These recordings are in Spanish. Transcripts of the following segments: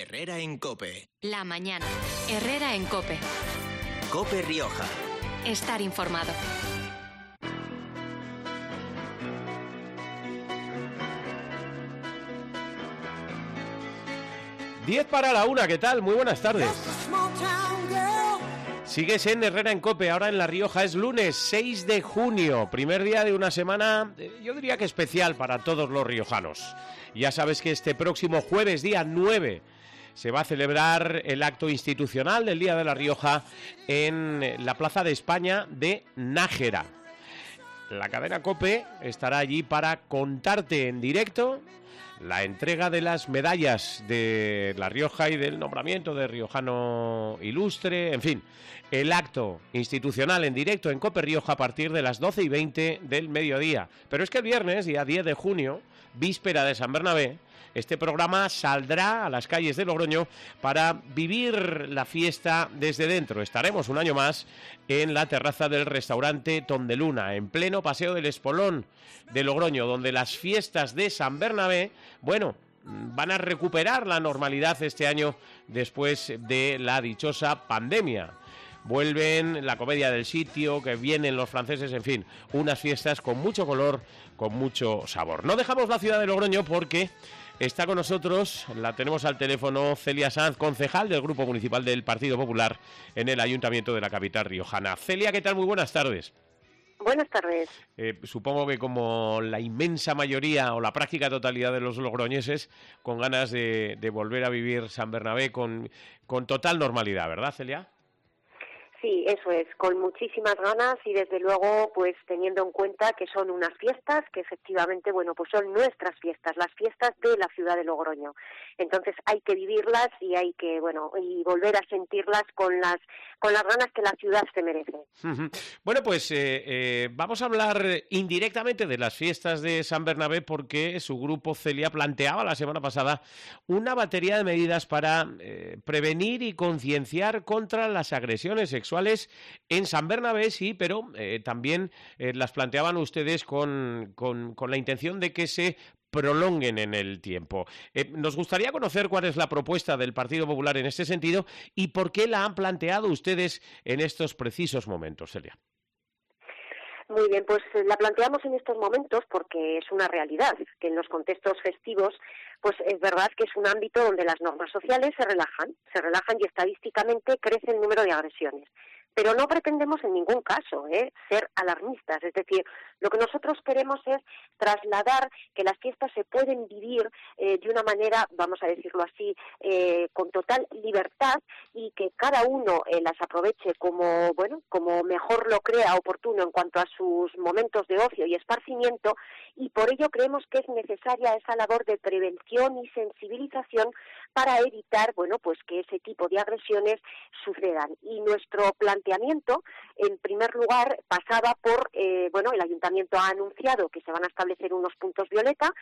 Herrera en COPE. La mañana. Herrera en COPE. COPE Rioja. Estar informado. Diez para la una, ¿qué tal? Muy buenas tardes. Sigues en Herrera en COPE, ahora en La Rioja. Es lunes 6 de junio, primer día de una semana, yo diría que especial para todos los riojanos. Ya sabes que este próximo jueves, día 9, se va a celebrar el acto institucional del Día de La Rioja en la Plaza de España de Nájera. La cadena COPE estará allí para contarte en directo la entrega de las medallas de La Rioja y del nombramiento de riojano ilustre, en fin, el acto institucional en directo en COPE Rioja a partir de las 12:20 del mediodía. Pero es que el viernes, día 10 de junio, víspera de San Bernabé, este programa saldrá a las calles de Logroño para vivir la fiesta desde dentro. Estaremos un año más en la terraza del restaurante Tondeluna, en pleno Paseo del Espolón de Logroño, donde las fiestas de San Bernabé, bueno, van a recuperar la normalidad este año después de la dichosa pandemia. Vuelven la comedia del sitio, que vienen los franceses, en fin, unas fiestas con mucho color, con mucho sabor. No dejamos la ciudad de Logroño porque está con nosotros, la tenemos al teléfono, Celia Sanz, concejal del Grupo Municipal del Partido Popular en el Ayuntamiento de la capital riojana. Celia, ¿qué tal? Muy buenas tardes. Buenas tardes. Supongo que como la inmensa mayoría o la práctica totalidad de los logroñeses, con ganas de volver a vivir San Bernabé con total normalidad, ¿verdad, Celia? Sí, eso es, con muchísimas ganas y desde luego pues teniendo en cuenta que son unas fiestas que efectivamente, bueno, pues son nuestras fiestas, las fiestas de la ciudad de Logroño. Entonces hay que vivirlas y hay que, bueno, y volver a sentirlas con las ganas que la ciudad se merece. Bueno, pues vamos a hablar indirectamente de las fiestas de San Bernabé porque su grupo, Celia, planteaba la semana pasada una batería de medidas para prevenir y concienciar contra las agresiones sexuales en San Bernabé, sí, pero también las planteaban ustedes con la intención de que se prolonguen en el tiempo. Nos gustaría conocer cuál es la propuesta del Partido Popular en este sentido y por qué la han planteado ustedes en estos precisos momentos, Celia. Muy bien, pues la planteamos en estos momentos porque es una realidad, que en los contextos festivos, pues es verdad que es un ámbito donde las normas sociales se relajan y estadísticamente crece el número de agresiones. Pero no pretendemos en ningún caso ser alarmistas, es decir, lo que nosotros queremos es trasladar que las fiestas se pueden vivir de una manera, vamos a decirlo así, con total libertad y que cada uno las aproveche como mejor lo crea oportuno en cuanto a sus momentos de ocio y esparcimiento, y por ello creemos que es necesaria esa labor de prevención y sensibilización para evitar, bueno, pues que ese tipo de agresiones sucedan. Y nuestro planteamiento, en primer lugar, pasaba por, el Ayuntamiento ha anunciado que se van a establecer unos puntos violeta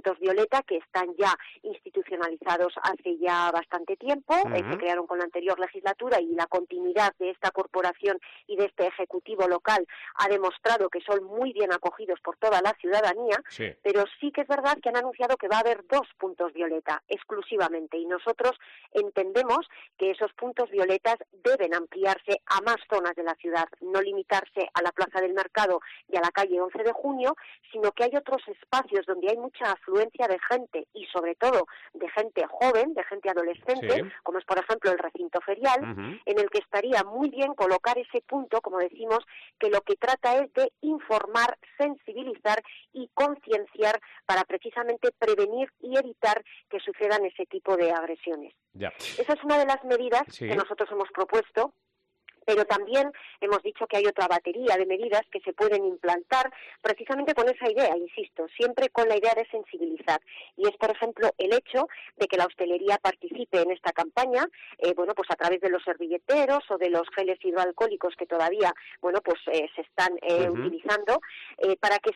que están ya institucionalizados hace ya bastante tiempo, se crearon con la anterior legislatura y la continuidad de esta corporación y de este ejecutivo local ha demostrado que son muy bien acogidos por toda la ciudadanía, sí. Pero sí que es verdad que han anunciado que va a haber 2 puntos violeta exclusivamente y nosotros entendemos que esos puntos violetas deben ampliarse a más zonas de la ciudad, no limitarse a la Plaza del Mercado y a la calle 11 de Junio, sino que hay otros espacios donde hay mucha afluencia de gente y sobre todo de gente joven, de gente adolescente, sí. Como es por ejemplo el recinto ferial, en el que estaría muy bien colocar ese punto, como decimos, que lo que trata es de informar, sensibilizar y concienciar para precisamente prevenir y evitar que sucedan ese tipo de agresiones. Ya. Esa es una de las medidas sí. que nosotros hemos propuesto. Pero también hemos dicho que hay otra batería de medidas que se pueden implantar precisamente con esa idea, insisto, siempre con la idea de sensibilizar. Y es, por ejemplo, el hecho de que la hostelería participe en esta campaña, pues a través de los servilleteros o de los geles hidroalcohólicos que todavía, se están utilizando, para que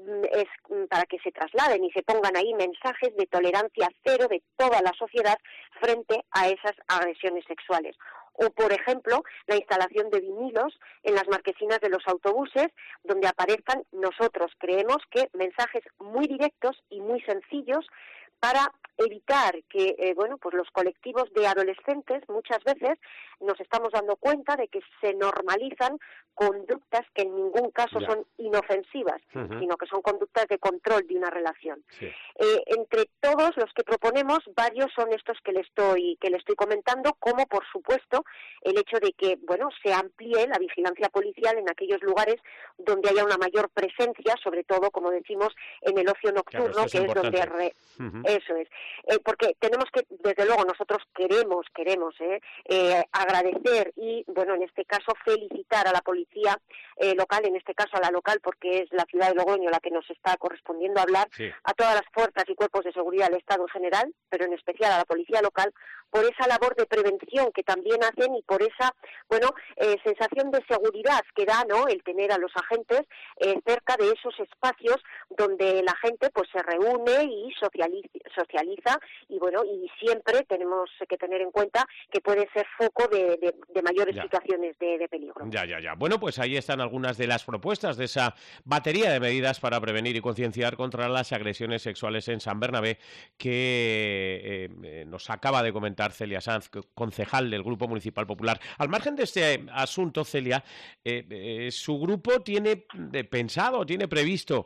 se trasladen y se pongan ahí mensajes de tolerancia cero de toda la sociedad frente a esas agresiones sexuales. O, por ejemplo, la instalación de vinilos en las marquesinas de los autobuses, donde aparezcan, nosotros creemos que mensajes muy directos y muy sencillos para evitar que, pues los colectivos de adolescentes muchas veces nos estamos dando cuenta de que se normalizan conductas que en ningún caso son inofensivas, sino que son conductas de control de una relación. Sí. Entre todos los que proponemos, varios son estos que le estoy comentando, como por supuesto el hecho de que, se amplíe la vigilancia policial en aquellos lugares donde haya una mayor presencia, sobre todo, como decimos, en el ocio nocturno, claro, que es donde eso es. Porque tenemos que, desde luego, nosotros queremos agradecer y, en este caso, felicitar a la policía local, en este caso a la local, porque es la ciudad de Logroño la que nos está correspondiendo hablar, a todas las fuerzas y cuerpos de seguridad del Estado en general, pero en especial a la policía local, por esa labor de prevención que también hacen y por esa, sensación de seguridad que da, el tener a los agentes cerca de esos espacios donde la gente pues se reúne y socializa y y siempre tenemos que tener en cuenta que puede ser foco de mayores situaciones de peligro. Ya. Bueno, pues ahí están algunas de las propuestas de esa batería de medidas para prevenir y concienciar contra las agresiones sexuales en San Bernabé que nos acaba de comentar Celia Sanz, concejal del Grupo Municipal Popular. Al margen de este asunto, Celia, su grupo tiene previsto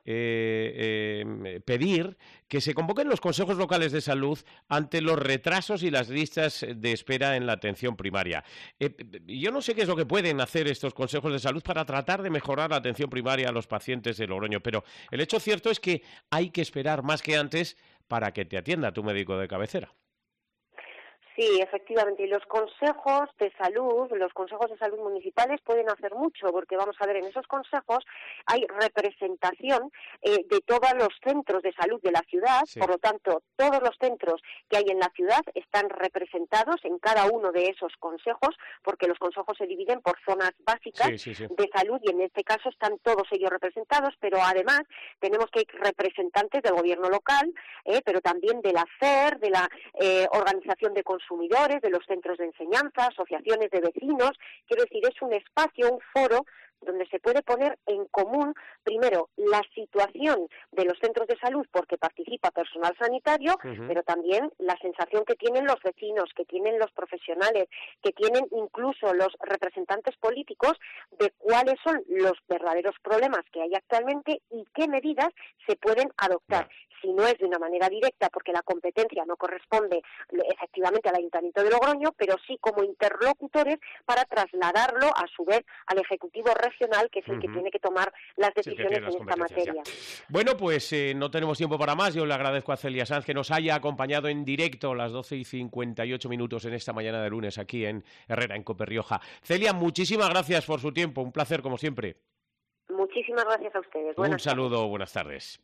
pedir que se convoquen los consejos locales de salud ante los retrasos y las listas de espera en la atención primaria. Yo no sé qué es lo que pueden hacer estos consejos de salud para tratar de mejorar la atención primaria a los pacientes de Logroño, pero el hecho cierto es que hay que esperar más que antes para que te atienda tu médico de cabecera. Sí, efectivamente, y los consejos de salud municipales pueden hacer mucho, porque vamos a ver, en esos consejos hay representación de todos los centros de salud de la ciudad, por lo tanto, todos los centros que hay en la ciudad están representados en cada uno de esos consejos, porque los consejos se dividen por zonas básicas de salud y en este caso están todos ellos representados, pero además tenemos que hay representantes del gobierno local, pero también de la FER, de la Organización de Consumidores, de los centros de enseñanza, asociaciones de vecinos. Quiero decir, es un espacio, un foro donde se puede poner en común, primero, la situación de los centros de salud porque participa personal sanitario, pero también la sensación que tienen los vecinos, que tienen los profesionales, que tienen incluso los representantes políticos de cuáles son los verdaderos problemas que hay actualmente y qué medidas se pueden adoptar. Si no es de una manera directa, porque la competencia no corresponde efectivamente al Ayuntamiento de Logroño, pero sí como interlocutores para trasladarlo a su vez al Ejecutivo Regional, que es el que tiene que tomar las decisiones en esta materia. Bueno, pues no tenemos tiempo para más. Yo le agradezco a Celia Sanz que nos haya acompañado en directo a las 12:58 en esta mañana de lunes aquí en Herrera, en COPE Rioja. Celia, muchísimas gracias por su tiempo. Un placer, como siempre. Muchísimas gracias a ustedes. Un saludo, buenas tardes.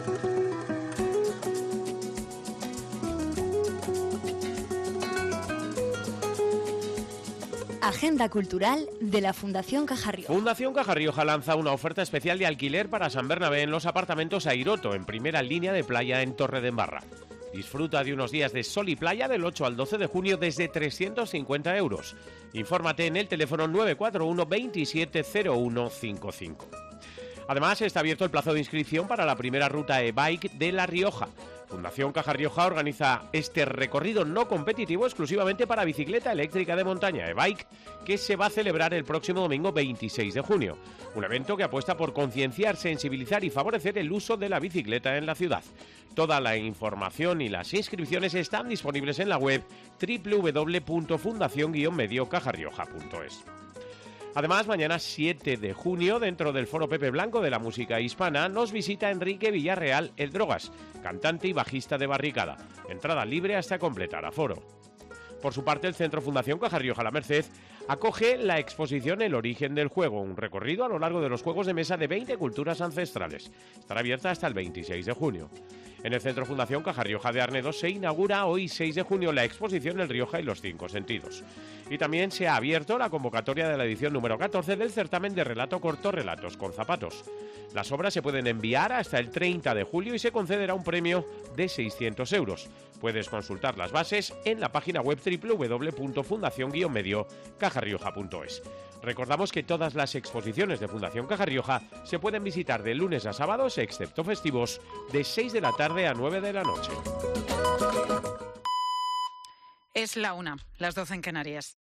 Agenda cultural de la Fundación Caja Rioja. Fundación Caja Rioja lanza una oferta especial de alquiler para San Bernabé en los apartamentos Airoto, en primera línea de playa en Torredembarra. Disfruta de unos días de sol y playa del 8 al 12 de junio desde 350 €. Infórmate en el teléfono 941 270155. Además, está abierto el plazo de inscripción para la primera ruta e-bike de La Rioja. Fundación Caja Rioja organiza este recorrido no competitivo exclusivamente para bicicleta eléctrica de montaña e-bike que se va a celebrar el próximo domingo 26 de junio. Un evento que apuesta por concienciar, sensibilizar y favorecer el uso de la bicicleta en la ciudad. Toda la información y las inscripciones están disponibles en la web www.fundacion-mediocajarrioja.es. Además, mañana 7 de junio, dentro del Foro Pepe Blanco de la música hispana, nos visita Enrique Villarreal, el Drogas, cantante y bajista de Barricada. Entrada libre hasta completar aforo. Por su parte, el Centro Fundación Caja Rioja La Merced acoge la exposición El origen del juego, un recorrido a lo largo de los juegos de mesa de 20 culturas ancestrales. Estará abierta hasta el 26 de junio. En el Centro Fundación Caja Rioja de Arnedo se inaugura hoy 6 de junio la exposición El Rioja y los 5 sentidos. Y también se ha abierto la convocatoria de la edición número 14 del certamen de relato corto Relatos con Zapatos. Las obras se pueden enviar hasta el 30 de julio y se concederá un premio de 600 €. Puedes consultar las bases en la página web www.fundacion-mediocajarrioja.es. Recordamos que todas las exposiciones de Fundación Caja Rioja se pueden visitar de lunes a sábados, excepto festivos, de 6 de la tarde a 9 de la noche. Es la 1, las 12 en Canarias.